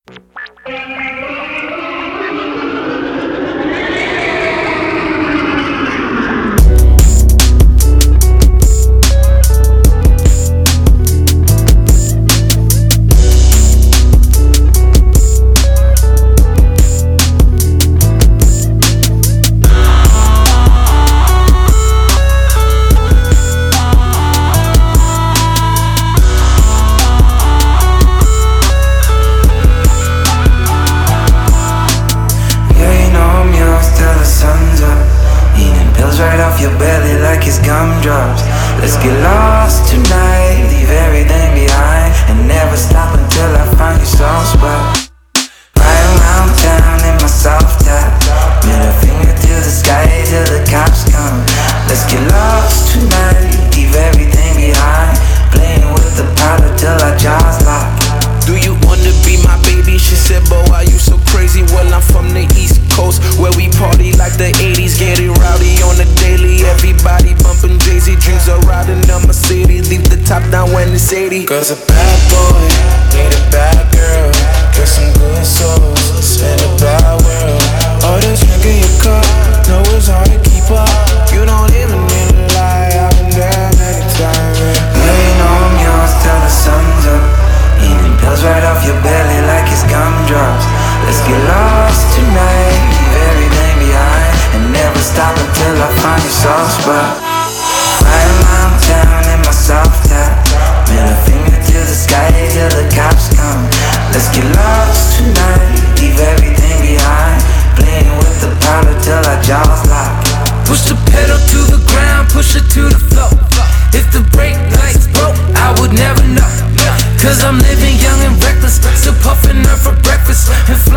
Right off your belly like it's gumdrops. Let's get lost tonight, leave everything behind, and never stop until I find your soft spot. Right around town in my soft top, middle finger to the sky till the cops come. Let's get lost tonight, leave everything behind, playing with the powder till our jaws lock. Do you wanna be my baby? She said, "Bo, why you so crazy?" Well, I'm from the East Coast, where we party like the 80s, get it rowdy on the daily. Everybody bumping Jay-Z, drinks are riding a Mercedes. Leave the top down when it's 80. Cause a bad boy need a bad girl, get some good souls, spend a bad world. All this drink in your cup, know it's hard to keep up. You don't even need to lie, I've been there many times. Yeah, you know I'm yours till the sun's up, eating pills right off your belly like it's gumdrops. Let's get lost tonight, leave everything behind, and never stop until I find your soft spot. Right around town in my soft top, middle finger to the sky till the cops come. Let's get lost tonight, leave everything behind, playing with the powder till our jaws lock. Push the pedal to the ground, push it to the floor. If the brake lights broke, I would never know. Cause I'm living young and reckless, still puffing her for breakfast and